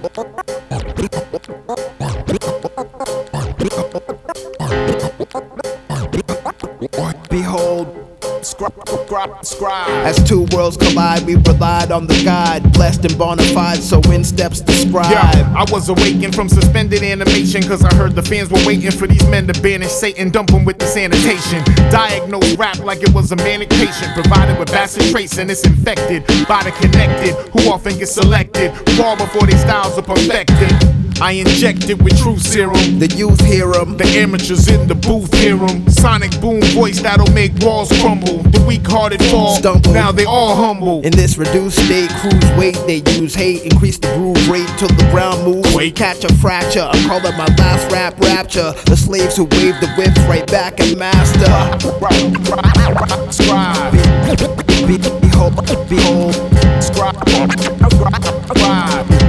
Behold, scribe. As two worlds collide, we relied on the God, blessed and bona fide, so in steps the scribe. Yeah, I was awakened from suspended animation, cause I heard the fans were waiting for these men to banish Satan, dump them with the sanitation. Diagnose rap like it was a manic patient, provided with bastard traits and it's infected by the connected, who often get selected, far before their styles are perfected. I inject it with truth serum. The youth hear 'em, the amateurs in the booth hear 'em. Sonic boom voice that'll make walls crumble. The weak-hearted fall, stumble. Now they all humble. In this reduced state, cruise weight, they use hate, increase the groove rate till the ground moves. Wait. Catch a fracture, I call it my last rap rapture. The slaves who wave the whips right back and master. Scribe. Behold, Scribe.